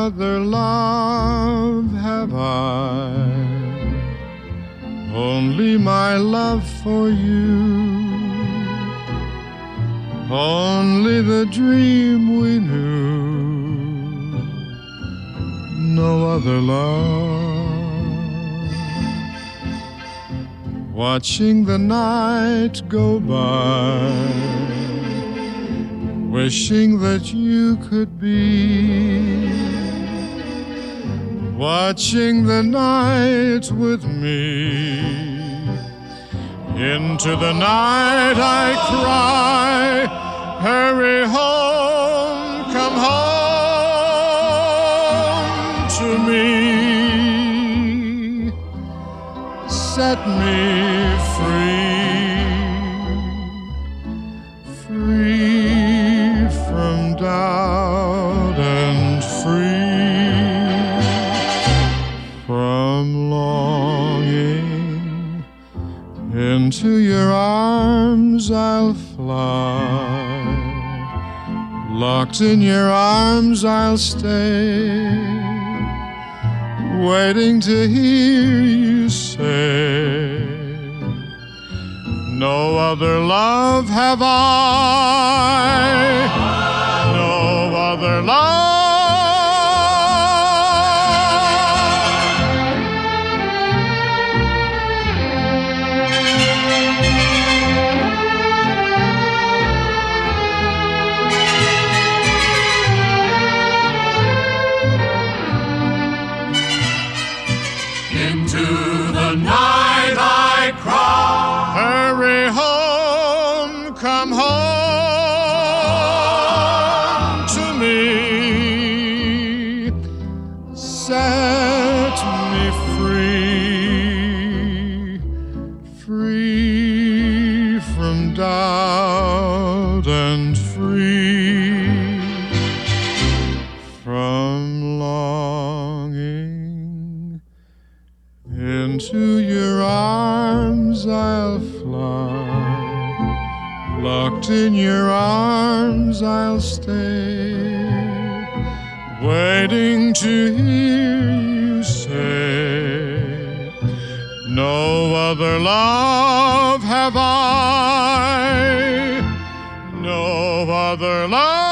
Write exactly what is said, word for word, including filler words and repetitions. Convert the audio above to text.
other love have I, only my love for you, only the dream we knew, no other love. Watching the night go by, wishing that you could be, watching the night with me. Into the night I cry, hurry home, come home to me. Set me free, free from doubt and free from longing. Into your arms I'll fly, locked in your arms I'll stay, waiting to hear you say, no other love have I, no other love. Into the night I cry, Hurry home, come home to me. Set me free, free from doubt and free from longing. Into your arms I'll fly, locked in your arms I'll stay, waiting to hear you say, no other love have I, no other love.